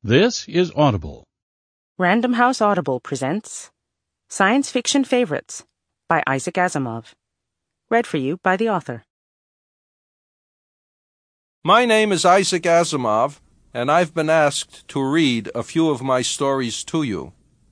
This is Audible. Random House Audible presents Science Fiction Favorites by Isaac Asimov. Read for you by the author. My name is Isaac Asimov, and I've been asked to read a few of my stories to you.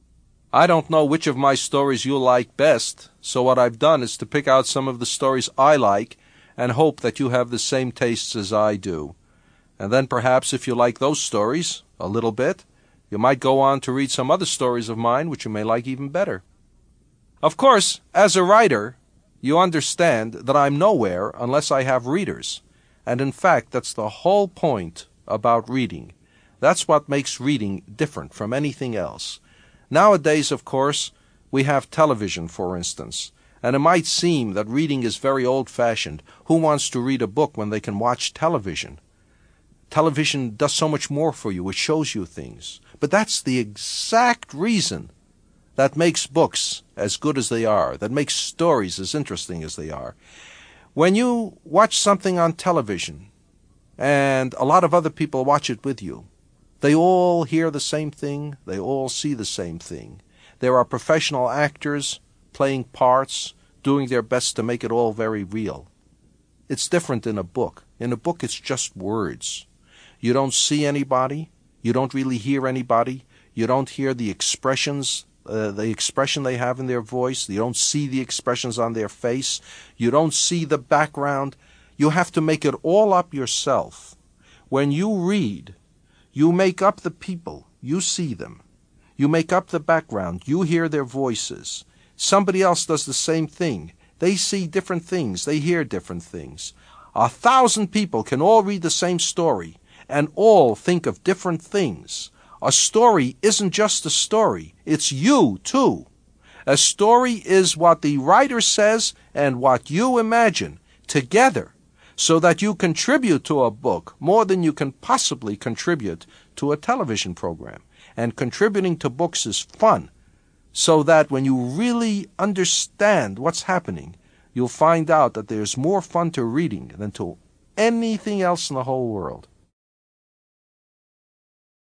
I don't know which of my stories you like best, so what I've done is to pick out some of the stories I like and hope that you have the same tastes as I do. And then perhaps if you like those stories a little bit, you might go on to read some other stories of mine which you may like even better. Of course, as a writer, you understand that I'm nowhere unless I have readers. And in fact, that's the whole point about reading. That's what makes reading different from anything else. Nowadays, of course, we have television, for instance, and it might seem that reading is very old-fashioned. Who wants to read a book when they can watch television? Television does so much more for you. It shows you things. But that's the exact reason that makes books as good as they are, that makes stories as interesting as they are. When you watch something on television, and a lot of other people watch it with you, they all hear the same thing, they all see the same thing. There are professional actors playing parts, doing their best to make it all very real. It's different in a book. In a book, it's just words. You don't see anybody. You don't really hear anybody. You don't hear the expressions, the expression they have in their voice. You don't see the expressions on their face. You don't see the background. You have to make it all up yourself. When you read, you make up the people. You see them. You make up the background. You hear their voices. Somebody else does the same thing. They see different things. They hear different things. 1,000 people can all read the same story and all think of different things. A story isn't just a story. It's you, too. A story is what the writer says and what you imagine together, so that you contribute to a book more than you can possibly contribute to a television program. And contributing to books is fun, so that when you really understand what's happening, you'll find out that there's more fun to reading than to anything else in the whole world.